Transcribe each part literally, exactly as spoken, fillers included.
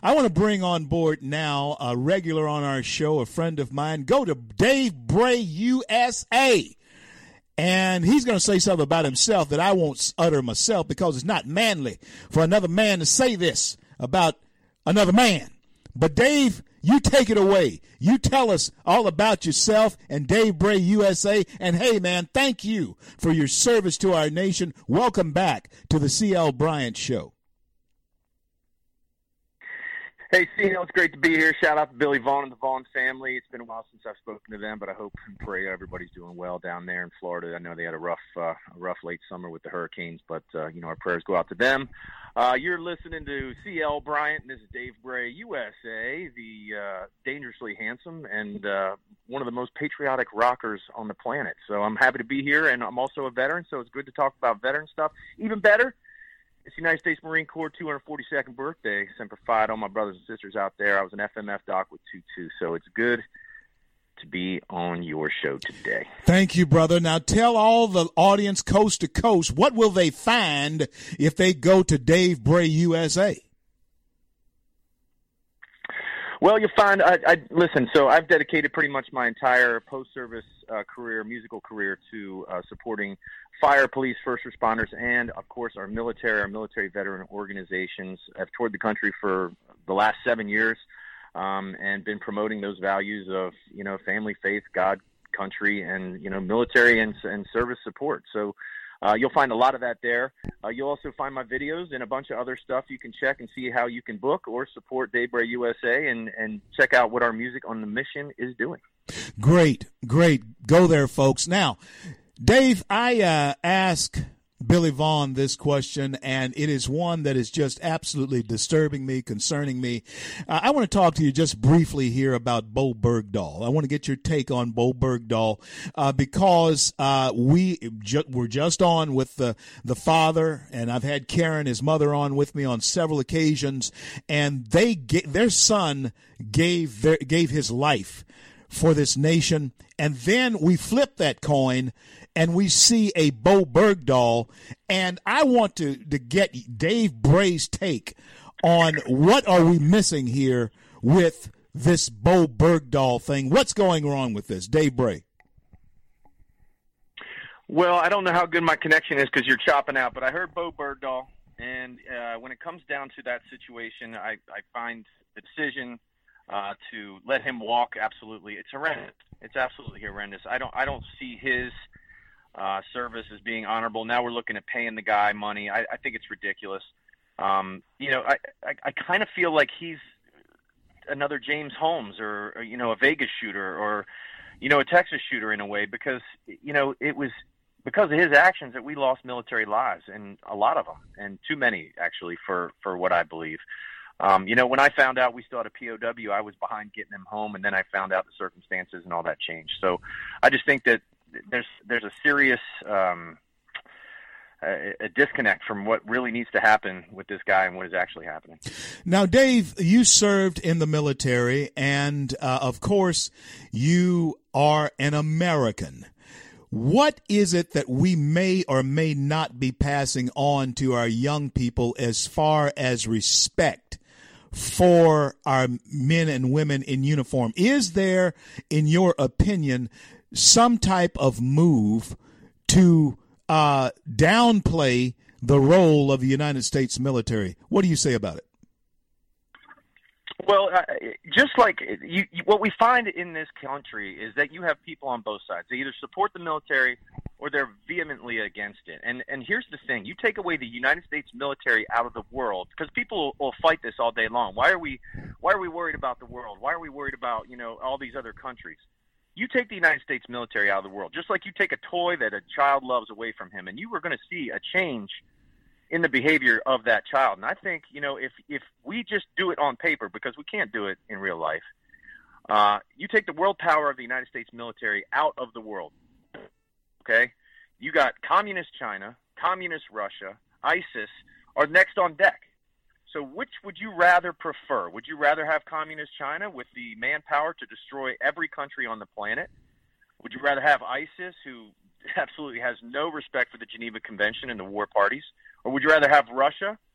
I want to bring on board now a regular on our show, a friend of mine. Go to Dave Bray U S A. And he's going to say something about himself that I won't utter myself because it's not manly for another man to say this about another man. But Dave, you take it away. You tell us all about yourself and Dave Bray U S A. And hey, man, thank you for your service to our nation. Welcome back to the C L Bryant Show. Hey, C L, it's great to be here. Shout out to Billy Vaughn and the Vaughn family. It's been a while since I've spoken to them, but I hope and pray everybody's doing well down there in Florida. I know they had a rough, uh, a rough late summer with the hurricanes, but uh, you know, our prayers go out to them. Uh, you're listening to C L Bryant, and this is Dave Bray, U S A, the uh, dangerously handsome and uh, one of the most patriotic rockers on the planet. So I'm happy to be here, and I'm also a veteran, so it's good to talk about veteran stuff. Even better, it's the United States Marine Corps two hundred forty-second birthday. Semper Fi to all my brothers and sisters out there. I was an F M F doc with two two, so it's good to be on your show today. Thank you, brother. Now tell all the audience coast to coast, what will they find if they go to Dave Bray U S A? Well, you'll find, I, I listen, so I've dedicated pretty much my entire post-service uh, career, musical career, to uh, supporting fire, police, first responders, and, of course, our military, our military veteran organizations. I've toured the country for the last seven years um, and been promoting those values of, you know, family, faith, God, country, and, you know, military and, and service support. So uh, you'll find a lot of that there. Uh, you'll also find my videos and a bunch of other stuff you can check and see how you can book or support Dave Bray U S A and, and check out what our Music on the Mission is doing. Great, great. Go there, folks. Now, Dave, I uh, ask Billy Vaughn this question, and it is one that is just absolutely disturbing me, concerning me. Uh, I want to talk to you just briefly here about Bowe Bergdahl. I want to get your take on Bowe Bergdahl uh, because uh, we ju- were just on with the, the father, and I've had Karen, his mother, on with me on several occasions, and they ga- their son gave their, gave his life for this nation, and then we flip that coin and we see a Bowe Bergdahl, and I want to, to get Dave Bray's take on what are we missing here with this Bowe Bergdahl thing. What's going wrong with this, Dave Bray? Well, I don't know how good my connection is because you're chopping out, but I heard Bowe Bergdahl, and uh, when it comes down to that situation, I, I find the decision uh, to let him walk, absolutely, it's horrendous. It's absolutely horrendous. I don't, I don't see his Uh, service as being honorable. Now we're looking at paying the guy money. I, I think it's ridiculous. Um, you know, I, I, I kind of feel like he's another James Holmes or, or, you know, a Vegas shooter or, you know, a Texas shooter in a way because, you know, it was because of his actions that we lost military lives, and a lot of them, and too many actually for, for what I believe. Um, you know, when I found out we still had a P O W, I was behind getting him home, and then I found out the circumstances and all that changed. So I just think that there's there's a serious um, a, a disconnect from what really needs to happen with this guy and what is actually happening. Now, Dave, you served in the military, and uh, of course, you are an American. What is it that we may or may not be passing on to our young people as far as respect for our men and women in uniform? Is there, in your opinion, some type of move to uh, downplay the role of the United States military? What do you say about it? Well, uh, just like you, you, what we find in this country is that you have people on both sides. They either support the military or they're vehemently against it. And and here's the thing. You take away the United States military out of the world, because people will fight this all day long. Why are we why are we worried about the world? Why are we worried about, you know, all these other countries? You take the United States military out of the world, just like you take a toy that a child loves away from him, and you are going to see a change in the behavior of that child. And I think, you know, if if we just do it on paper, because we can't do it in real life, uh, you take the world power of the United States military out of the world, okay? You got communist China, communist Russia, ISIS are next on deck. So which would you rather prefer? Would you rather have communist China with the manpower to destroy every country on the planet? Would you rather have ISIS, who absolutely has no respect for the Geneva Convention and the war parties? Or would you rather have Russia,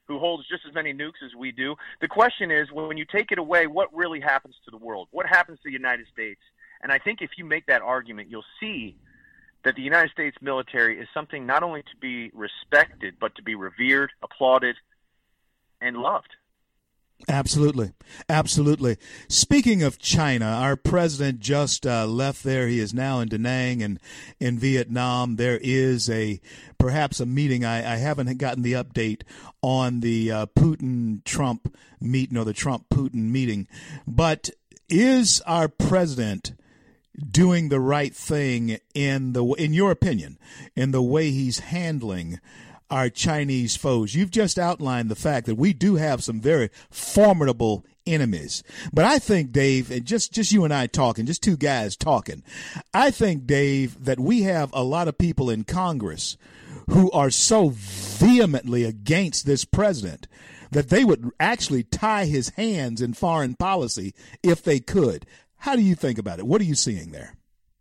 who holds just as many nukes as we do. The question is, when you take it away, what really happens to the world? What happens to the United States? And I think if you make that argument, you'll see that the United States military is something not only to be respected, but to be revered, applauded, and loved. Absolutely. Absolutely. Speaking of China, our president just uh, left there. He is now in Da Nang and in Vietnam. There is a perhaps a meeting. I, I haven't gotten the update on the uh, Putin-Trump meeting or the Trump-Putin meeting. But is our president doing the right thing in the, in your opinion, in the way he's handling our Chinese foes? You've just outlined the fact that we do have some very formidable enemies. But I think, Dave, and just, just you and I talking, just two guys talking, I think, Dave, that we have a lot of people in Congress who are so vehemently against this president that they would actually tie his hands in foreign policy if they could. How do you think about it? What are you seeing there?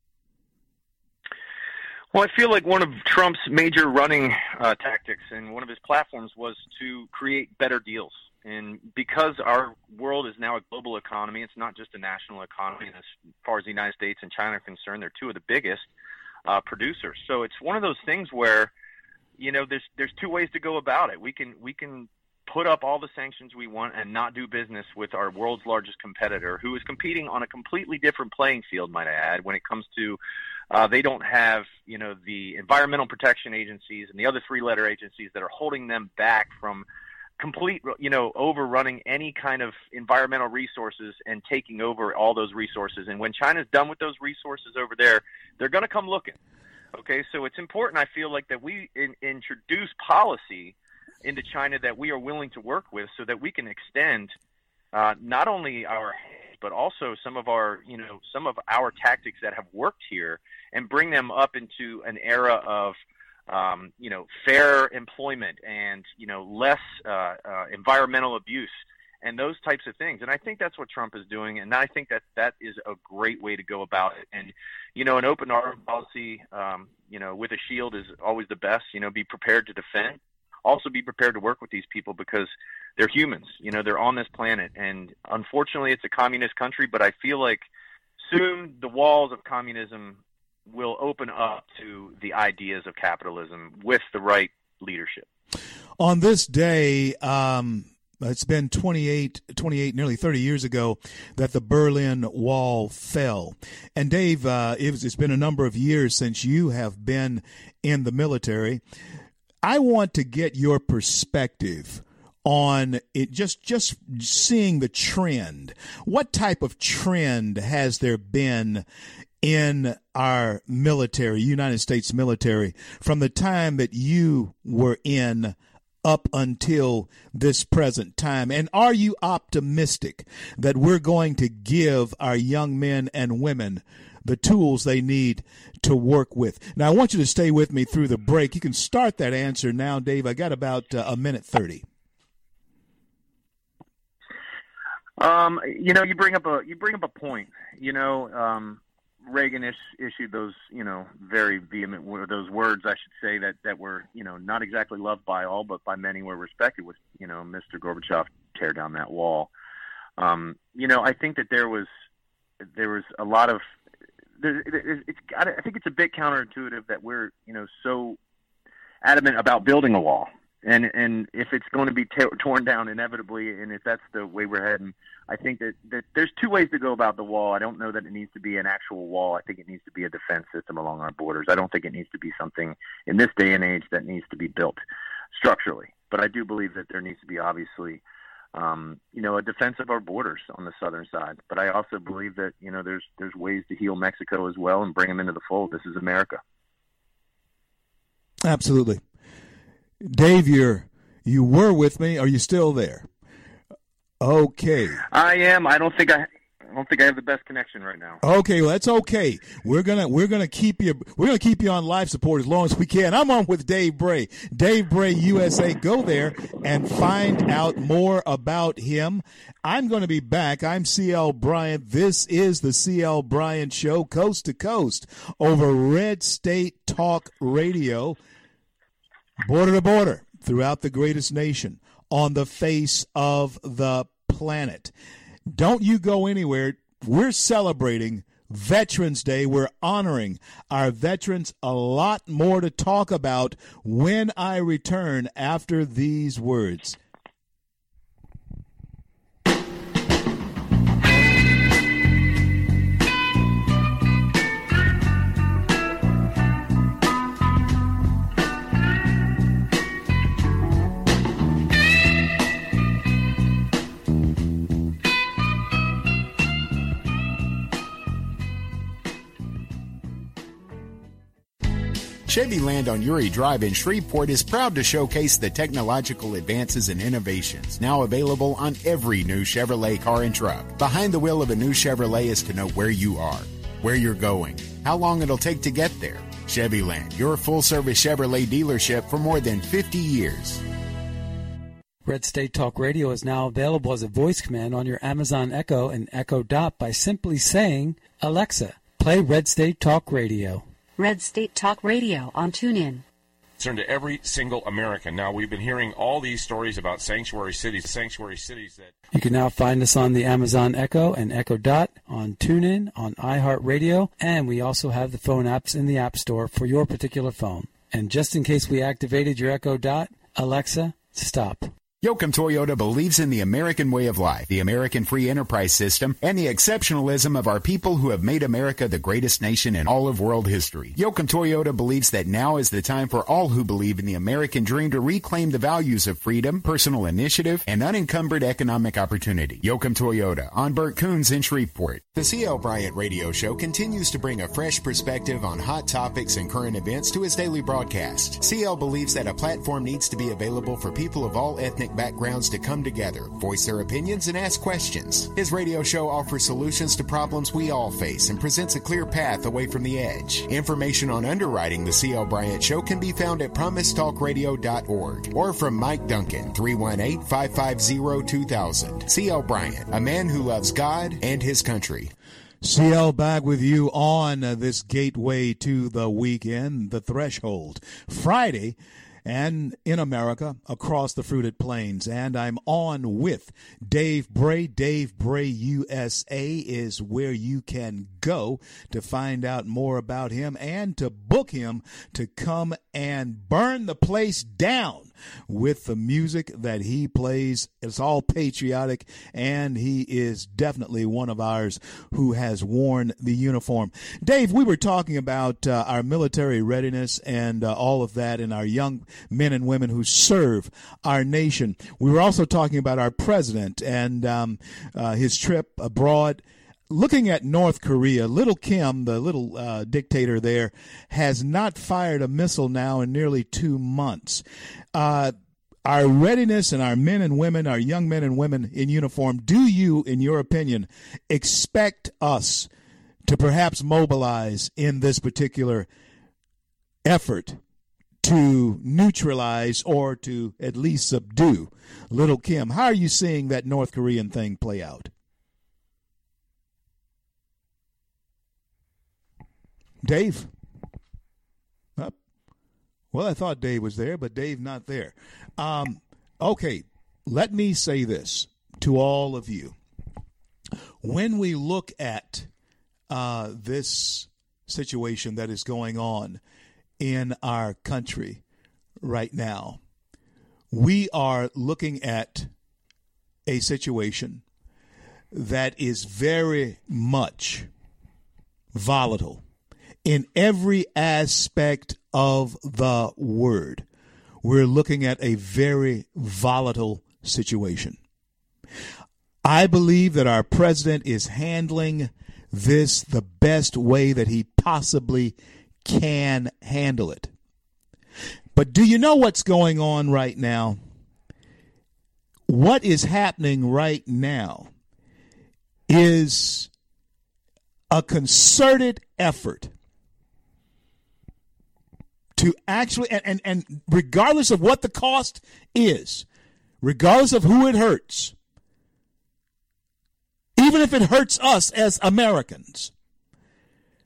Well, I feel like one of Trump's major running uh, tactics and one of his platforms was to create better deals. And because our world is now a global economy, it's not just a national economy. And as far as the United States and China are concerned, they're two of the biggest uh, producers. So it's one of those things where, you know, there's there's two ways to go about it. We can we can put up all the sanctions we want and not do business with our world's largest competitor, who is competing on a completely different playing field, might I add, when it comes to Uh, they don't have, you know, the environmental protection agencies and the other three-letter agencies that are holding them back from complete, you know, overrunning any kind of environmental resources and taking over all those resources. And when China's done with those resources over there, they're going to come looking. Okay, so it's important, I feel like, that we in, introduce policy into China that we are willing to work with so that we can extend uh, not only our but also some of our, you know, some of our tactics that have worked here and bring them up into an era of, um, you know, fair employment and, you know, less uh, uh, environmental abuse and those types of things. And I think that's what Trump is doing, and I think that that is a great way to go about it. And, you know, an open arm policy, um, you know, with a shield is always the best. You know, be prepared to defend. Also be prepared to work with these people because they're humans. You know, they're on this planet. And unfortunately, it's a communist country, but I feel like soon the walls of communism will open up to the ideas of capitalism with the right leadership. On this day, um, it's been twenty-eight, twenty-eight, nearly thirty years ago that the Berlin Wall fell. And Dave, uh, it was, it's been a number of years since you have been in the military. I want to get your perspective on it, just just seeing the trend. What type of trend has there been in our military, United States military, from the time that you were in up until this present time? And are you optimistic that we're going to give our young men and women the tools they need to work with? Now, I want you to stay with me through the break. You can start that answer now, Dave. I got about uh, a minute thirty. Um, you know, you bring up a you bring up a point. You know, um, Reagan is, issued those, you know, very vehement those words, I should say, that that were, you know, not exactly loved by all, but by many were respected. With, you know, Mister Gorbachev, tear down that wall. Um, you know, I think that there was there was a lot of It's, I think it's a bit counterintuitive that we're, you know, so adamant about building a wall, and and if it's going to be t- torn down inevitably, and if that's the way we're heading, I think that, that there's two ways to go about the wall. I don't know that it needs to be an actual wall. I think it needs to be a defense system along our borders. I don't think it needs to be something in this day and age that needs to be built structurally. But I do believe that there needs to be, obviously, Um, you know, a defense of our borders on the southern side. But I also believe that, you know, there's there's ways to heal Mexico as well and bring them into the fold. This is America. Absolutely. Dave, you're, you were with me. Are you still there? Okay. I am. I don't think I... I don't think I have the best connection right now. Okay, well, that's okay. We're gonna we're gonna keep you we're gonna keep you on life support as long as we can. I'm on with Dave Bray. Dave Bray U S A. Go there and find out more about him. I'm going to be back. I'm C L Bryant. This is the C L Bryant Show, coast to coast, over Red State Talk Radio, border to border, throughout the greatest nation on the face of the planet. Don't you go anywhere. We're celebrating Veterans Day. We're honoring our veterans. A lot more to talk about when I return after these words. Chevy Land on Uri Drive in Shreveport is proud to showcase the technological advances and innovations now available on every new Chevrolet car and truck. Behind the wheel of a new Chevrolet is to know where you are, where you're going, how long it'll take to get there. Chevy Land, your full-service Chevrolet dealership for more than fifty years. Red State Talk Radio is now available as a voice command on your Amazon Echo and Echo Dot by simply saying, Alexa, play Red State Talk Radio. Red State Talk Radio on TuneIn. Concern to every single American. Now, we've been hearing all these stories about sanctuary cities, sanctuary cities that... You can now find us on the Amazon Echo and Echo Dot, on TuneIn, on iHeartRadio, and we also have the phone apps in the App Store for your particular phone. And just in case we activated your Echo Dot, Alexa, stop. Yoakum Toyota believes in the American way of life, the American free enterprise system, and the exceptionalism of our people who have made America the greatest nation in all of world history. Yoakum Toyota believes that now is the time for all who believe in the American dream to reclaim the values of freedom, personal initiative, and unencumbered economic opportunity. Yoakum Toyota on Burt Coons in Shreveport. The C L Bryant Radio Show continues to bring a fresh perspective on hot topics and current events to his daily broadcast. C L believes that a platform needs to be available for people of all ethnic backgrounds to come together, voice their opinions, and ask questions. His radio show offers solutions to problems we all face and presents a clear path away from the edge. Information on underwriting the C L Bryant Show can be found at promise talk radio dot org or from Mike Duncan, three one eight, five five zero, two thousand. C L Bryant, a man who loves God and his country. C L back with you on uh, this gateway to the weekend, the Threshold. Friday, and in America, across the fruited plains. And I'm on with Dave Bray. Dave Bray U S A is where you can go to find out more about him and to book him to come and burn the place down with the music that he plays. It's all patriotic, and he is definitely one of ours who has worn the uniform. Dave, we were talking about uh, our military readiness and uh, all of that, and our young men and women who serve our nation. We were also talking about our president and um, uh, his trip abroad. Looking at North Korea, Little Kim, the little uh, dictator there, has not fired a missile now in nearly two months. Uh, our readiness and our men and women, our young men and women in uniform, do you, in your opinion, expect us to perhaps mobilize in this particular effort to neutralize or to at least subdue Little Kim? How are you seeing that North Korean thing play out? Dave? Oh, well, I thought Dave was there, but Dave not there. Um, okay, let me say this to all of you. When we look at uh, this situation that is going on in our country right now, we are looking at a situation that is very much volatile in every aspect of the word. We're looking at a very volatile situation. I believe that our president is handling this the best way that he possibly can handle it. But do you know what's going on right now? What is happening right now is a concerted effort to actually, and, and, and regardless of what the cost is, regardless of who it hurts, even if it hurts us as Americans,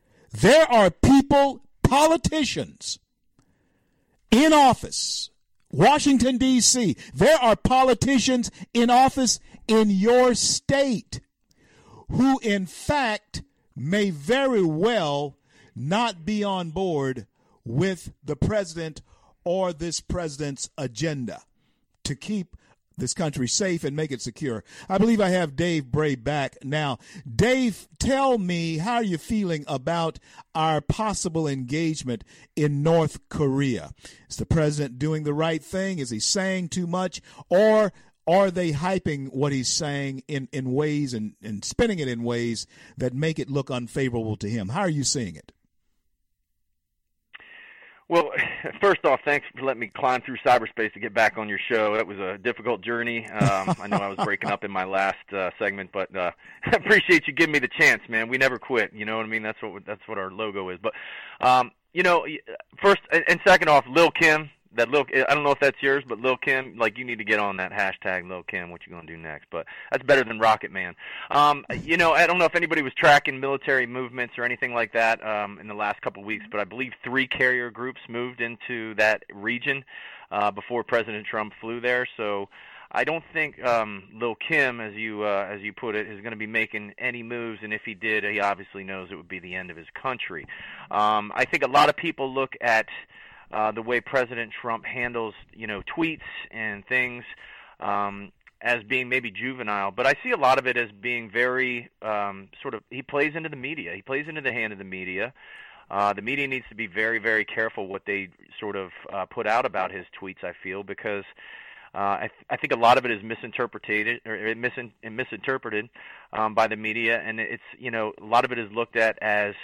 there are people, politicians in office, Washington, D C, there are politicians in office in your state who, in fact, may very well not be on board with the president or this president's agenda to keep this country safe and make it secure. I believe I have Dave Bray back now. Dave, tell me, how are you feeling about our possible engagement in North Korea? Is the president doing the right thing? Is he saying too much? Or are they hyping what he's saying in, in ways and, and spinning it in ways that make it look unfavorable to him? How are you seeing it? Well, first off, thanks for letting me climb through cyberspace to get back on your show. That was a difficult journey. Um, I know I was breaking up in my last uh, segment, but uh, I appreciate you giving me the chance, man. We never quit. You know what I mean? That's what that's what our logo is. But um, you know, first and second off, Lil Kim. That Lil, I don't know if that's yours, but Lil Kim, like, you need to get on that hashtag Lil Kim. What you gonna do next? But that's better than Rocket Man. Um, you know, I don't know if anybody was tracking military movements or anything like that um, in the last couple of weeks, but I believe three carrier groups moved into that region uh, before President Trump flew there. So I don't think um, Lil Kim, as you uh, as you put it, is going to be making any moves. And if he did, he obviously knows it would be the end of his country. Um, I think a lot of people look at Uh, the way President Trump handles, you know, tweets and things um, as being maybe juvenile. But I see a lot of it as being very um, sort of, he plays into the media. He plays into the hand of the media. Uh, the media needs to be very, very careful what they sort of uh, put out about his tweets, I feel, because uh, I, th- I think a lot of it is misinterpreted or mis- misinterpreted um, by the media. And it's, you know, a lot of it is looked at as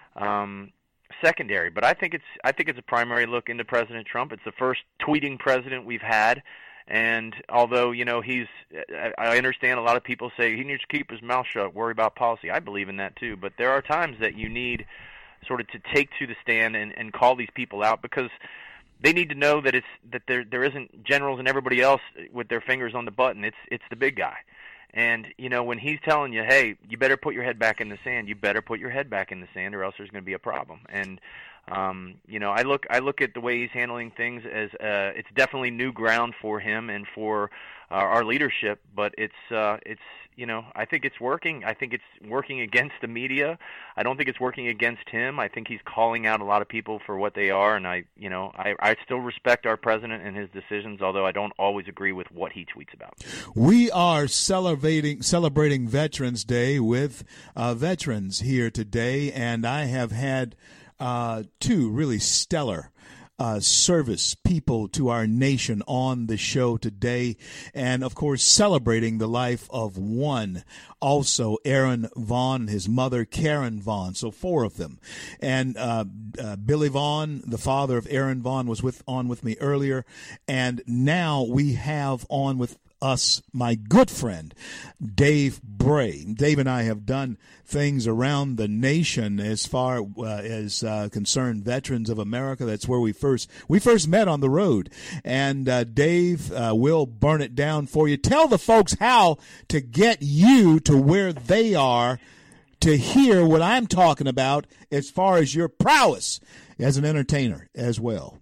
um, secondary, but I think it's I think it's a primary look into President Trump. It's the first tweeting president we've had, and although, you know, he's I understand a lot of people say he needs to keep his mouth shut, worry about policy. I believe in that too, but there are times that you need sort of to take to the stand and, and call these people out, because they need to know that it's that there there isn't generals and everybody else with their fingers on the button. It's it's the big guy. And, you know, when he's telling you, hey, you better put your head back in the sand, you better put your head back in the sand, or else there's going to be a problem. And, um, you know, I look I look at the way he's handling things as uh, it's definitely new ground for him and for uh, our leadership. But it's uh, it's you know, I think it's working. I think it's working against the media. I don't think it's working against him. I think he's calling out a lot of people for what they are, and I, you know, I, I still respect our president and his decisions, although I don't always agree with what he tweets about. We are celebrating celebrating Veterans Day with uh, veterans here today, and I have had uh, two really stellar Uh, service people to our nation on the show today, and of course celebrating the life of one, also Aaron Vaughn, his mother Karen Vaughn, so four of them. And uh, uh, Billy Vaughn, the father of Aaron Vaughn, was with on with me earlier, and now we have on with us my good friend Dave Bray. Dave and I have done things around the nation as far uh, as uh, concerned veterans of America. That's where we first we first met, on the road. And uh, Dave uh, will burn it down for you. Tell the folks how to get you to where they are to hear what I'm talking about as far as your prowess as an entertainer as well.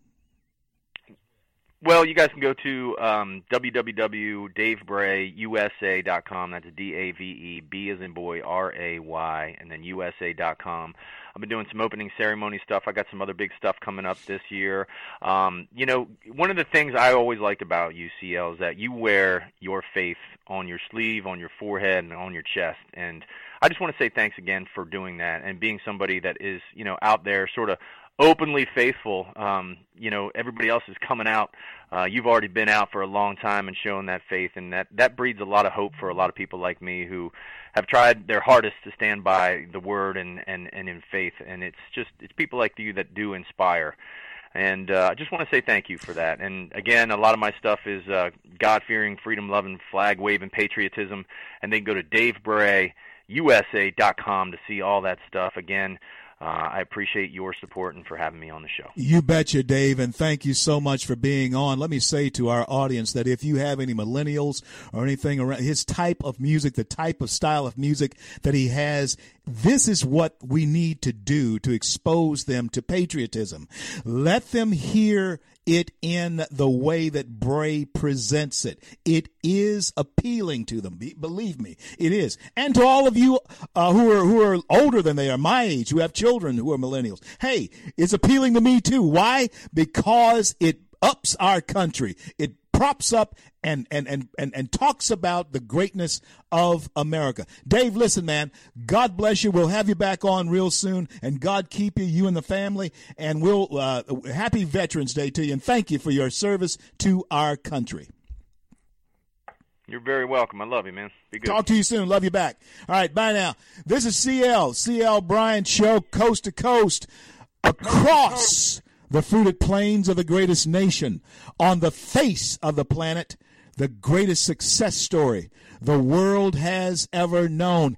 Well, you guys can go to um, w w w dot dave bray u s a dot com. That's D A V E, B as in boy, R A Y, and then U S A dot com. I've been doing some opening ceremony stuff. I got some other big stuff coming up this year. Um, you know, one of the things I always liked about U C L is that you wear your faith on your sleeve, on your forehead, and on your chest. And I just want to say thanks again for doing that and being somebody that is, you know, out there sort of openly faithful. Um, you know, everybody else is coming out. Uh, you've already been out for a long time and showing that faith, and that, that breeds a lot of hope for a lot of people like me who have tried their hardest to stand by the word and, and, and in faith. And it's just, it's people like you that do inspire. And uh, I just want to say thank you for that. And again, a lot of my stuff is uh, God-fearing, freedom-loving, flag-waving patriotism. And then go to dave bray u s a dot com to see all that stuff. Again, Uh, I appreciate your support and for having me on the show. You betcha, Dave, and thank you so much for being on. Let me say to our audience that if you have any millennials or anything around his type of music, the type of style of music that he has, this is what we need to do to expose them to patriotism. Let them hear it in the way that Bray presents it. It is appealing to them. Be, believe me, it is. And to all of you uh, who are who are older than they are, my age, who have children who are millennials. Hey, it's appealing to me too. Why? Because it ups our country. It props up and, and, and, and, and talks about the greatness of America. Dave, listen, man, God bless you. We'll have you back on real soon, and God keep you, you and the family, and we'll uh, happy Veterans Day to you, and thank you for your service to our country. You're very welcome. I love you, man. Be good. Talk to you soon. Love you back. All right, bye now. This is C L, C L Bryant Show, coast to coast, across the fruited plains of the greatest nation, on the face of the planet, the greatest success story the world has ever known.